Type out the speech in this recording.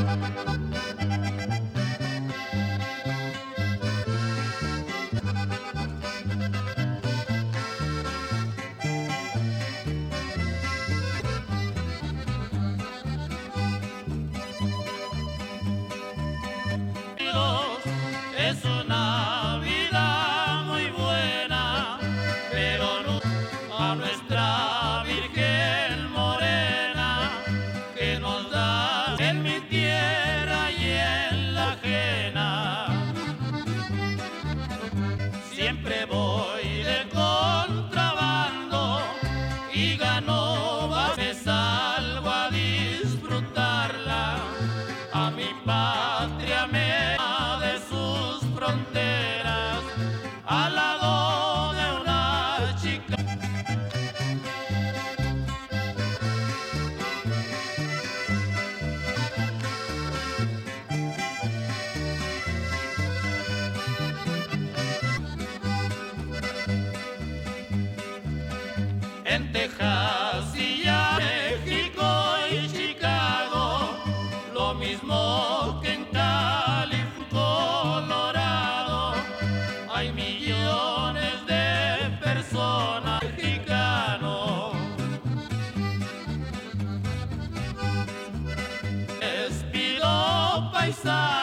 Es una vida muy buena, pero no a nuestra Virgen morena, que nos da en mi tierra y en la ajena. Siempre voy de contrabando y gano, me salgo a disfrutarla, a mi patria me fronteras, al lado de una chica. En Texas y ya México y Chicago, lo mismo que en California, hay millones de personas mexicanos. Les pido paisanos